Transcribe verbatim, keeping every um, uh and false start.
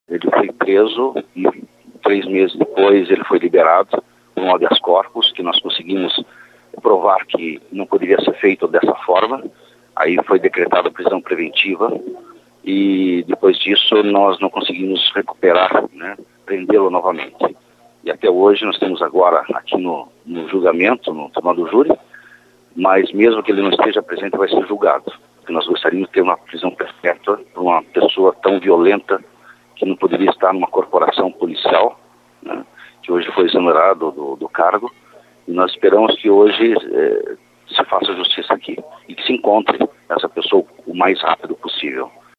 Ele foi preso e três meses depois ele foi liberado com um habeas corpus, que nós conseguimos provar que não poderia ser feito dessa forma. Aí foi decretada prisão preventiva e depois disso nós não conseguimos recuperar, né, prendê-lo novamente. E até hoje nós temos agora aqui no, no julgamento, no tribunal do júri, mas mesmo que ele não esteja presente, vai ser julgado. Porque nós gostaríamos de ter uma prisão perpétua para uma pessoa tão violenta que não poderia estar numa corporação policial, né, que hoje foi exonerado do, do cargo. E nós esperamos que hoje eh, se faça justiça aqui e que se encontre essa pessoa o mais rápido possível.